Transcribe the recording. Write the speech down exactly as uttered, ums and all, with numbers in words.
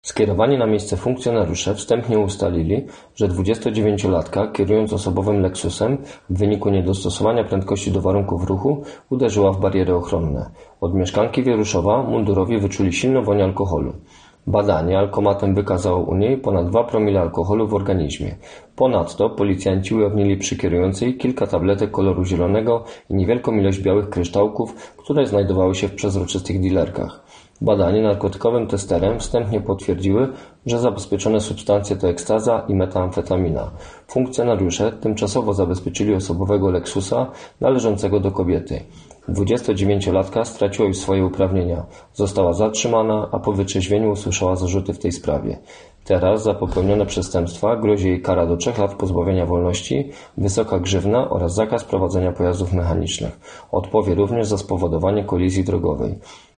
Skierowani na miejsce funkcjonariusze wstępnie ustalili, że dwudziestodziewięciolatka, kierując osobowym Lexusem, w wyniku niedostosowania prędkości do warunków ruchu uderzyła w bariery ochronne. Od mieszkanki Wieruszowa mundurowi wyczuli silną woń alkoholu. Badanie alkomatem wykazało u niej ponad dwa promile alkoholu w organizmie. Ponadto policjanci ujawnili przy kierującej kilka tabletek koloru zielonego i niewielką ilość białych kryształków, które znajdowały się w przezroczystych dilerkach. Badania narkotykowym testerem wstępnie potwierdziły, że zabezpieczone substancje to ekstaza i metamfetamina. Funkcjonariusze tymczasowo zabezpieczyli osobowego Lexusa należącego do kobiety. Dwudziestodziewięciolatka straciła już swoje uprawnienia. Została zatrzymana, a po wytrzeźwieniu usłyszała zarzuty w tej sprawie. Teraz za popełnione przestępstwa grozi jej kara do trzech lat pozbawienia wolności, wysoka grzywna oraz zakaz prowadzenia pojazdów mechanicznych. Odpowie również za spowodowanie kolizji drogowej.